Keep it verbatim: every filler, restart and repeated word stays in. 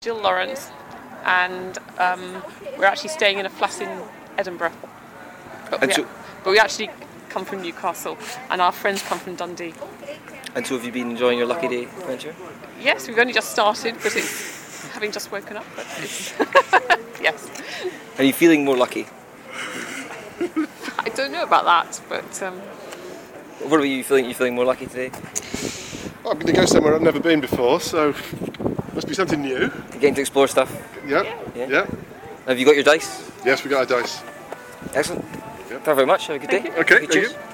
Jill Lawrence, and um, we're actually staying in a flat in Edinburgh. But we, so, but we actually come from Newcastle, and our friends come from Dundee. And so have you been enjoying your Lucky Day adventure? Yes, we've only just started, but it's having just woken up. But it's yes. Are you feeling more lucky? I don't know about that, but um, what are you feeling? You feeling more lucky today? Well, I'm going to go somewhere I've never been before, so must be something new. You're getting to explore stuff. Yeah, yeah. yeah. Have you got your dice? Yes, we got our dice. Excellent. Yep. Thank you very much. Have a good Thank day. you. Okay, okay, thank cheers. you.